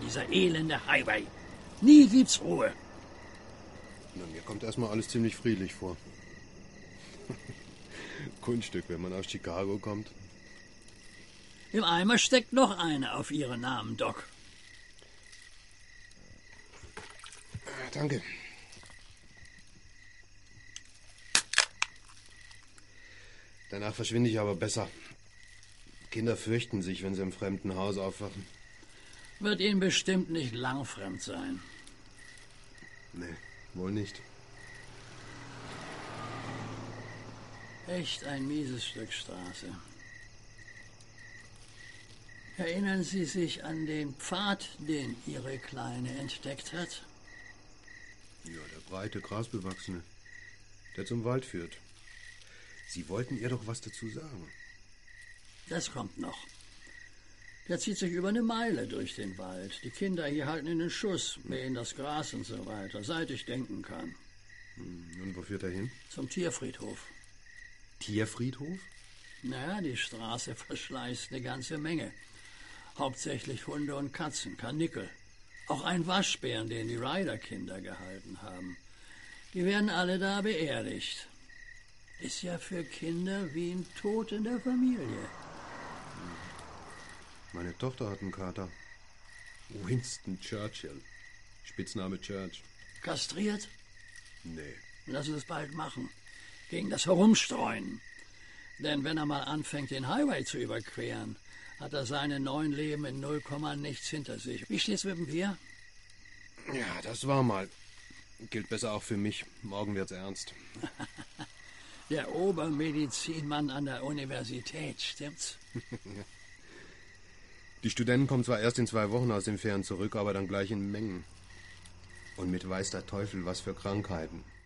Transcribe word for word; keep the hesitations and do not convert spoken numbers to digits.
dieser elende Highway. Nie gibt's Ruhe. Na, mir kommt erstmal alles ziemlich friedlich vor. Kunststück, wenn man aus Chicago kommt. Im Eimer steckt noch eine auf Ihren Namen, Doc. Ah, danke. Danach verschwinde ich aber besser. Kinder fürchten sich, wenn sie im fremden Haus aufwachen. Wird Ihnen bestimmt nicht lang fremd sein. Nee, wohl nicht. Echt ein mieses Stück Straße. Erinnern Sie sich an den Pfad, den Ihre Kleine entdeckt hat? Ja, der breite, grasbewachsene, der zum Wald führt. Sie wollten ihr doch was dazu sagen. Das kommt noch. Der zieht sich über eine Meile durch den Wald. Die Kinder hier halten ihn in Schuss, mähen das Gras und so weiter, seit ich denken kann. Und wo führt er hin? Zum Tierfriedhof. Tierfriedhof? Naja, die Straße verschleißt eine ganze Menge. Hauptsächlich Hunde und Katzen, Karnickel. Auch ein Waschbären, den die Ryder-Kinder gehalten haben. Die werden alle da beerdigt. Ist ja für Kinder wie ein Tod in der Familie. Meine Tochter hat einen Kater. Winston Churchill. Spitzname Church. Kastriert? Nee. Lass uns es bald machen. Gegen das Herumstreuen. Denn wenn er mal anfängt, den Highway zu überqueren, hat er seine neun Leben in null Komma nichts hinter sich. Wie steht's mit dem Bier? Ja, das war mal. Gilt besser auch für mich. Morgen wird's ernst. Der Obermedizinmann an der Universität, stimmt's? Die Studenten kommen zwar erst in zwei Wochen aus den Ferien zurück, aber dann gleich in Mengen. Und mit weiß der Teufel was für Krankheiten.